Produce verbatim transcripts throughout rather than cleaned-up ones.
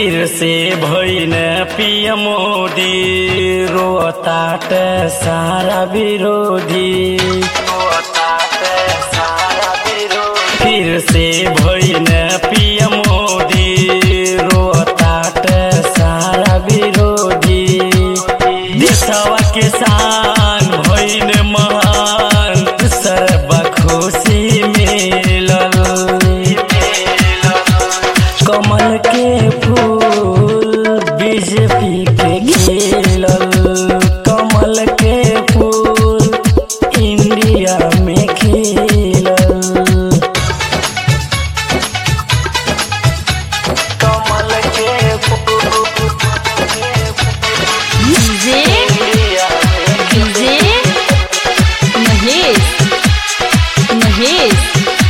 फिर से भइल पीएम मोदी, रोताट सारा विरोधी। फिर से भइल पीएम मोदी, रोताट सारा विरोधी। देशवा किसान भइल महान, सर्व खुशी मिलल। कमल के फूल बीजेपी के खिलल, कमल के फूल इंडिया में खिलल। कमल के फूल DJ DJ Mahesh Mahesh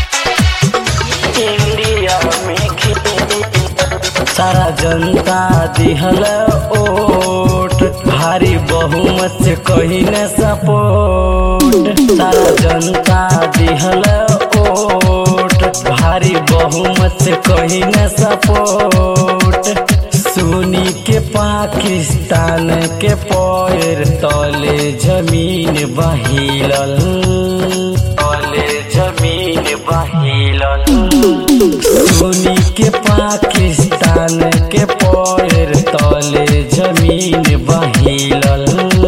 India में खिलल। सारा जनता दिहल ओट, भारी बहुमत से कही न सपोर्ट। सारा जनता दिहल ओट, भारी बहुमत से कही न सपोर्ट। सुनी के पाकिस्तान के पैर तले जमीन बहिलल, तले जमीन बहिलल। सुनी के पाकिस्तान के पैर तले जमीन बहिलल।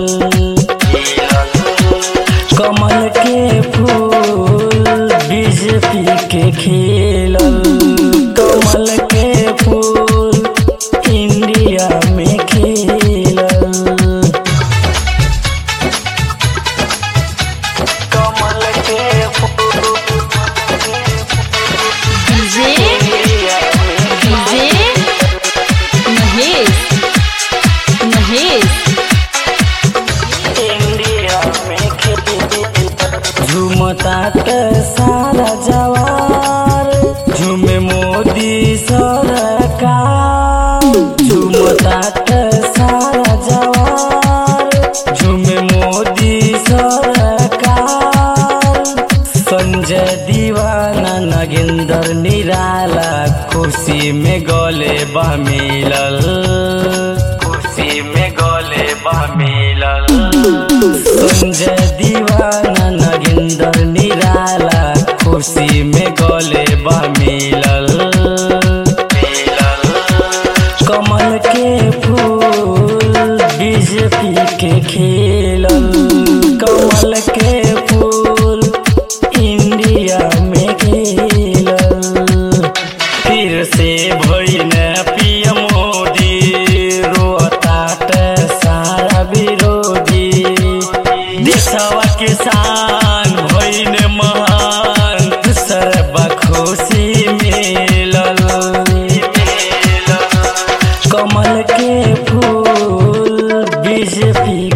कमल के फूल बीजेपी के खिलल, कमल के फूल इंडिया में खिलल। कमल के फूल DJ DJ Mahesh Mahesh India में खिलल। झूमतात सारा जवार, झूमे मोदी सरकार। झूमतात सारा जवार, झूमे मोदी सरकार। संजय दीवाना नागेंद्र निराला, खुशी में गले बा मिलल, खुशी में गले बा मिलल। संजय दीवाना नागेंद्र निराला, खुशी में गले बा मिलल। कमल के फूल बीजेपी के खिलल, कमल के फूल इंडिया में खिलल। फिर से भइल पीएम मोदी, रोताट सारा विरोधी। देशवा किसान भइल महान, सर्व खुशी मिलल। कमल के फूल बीजेपी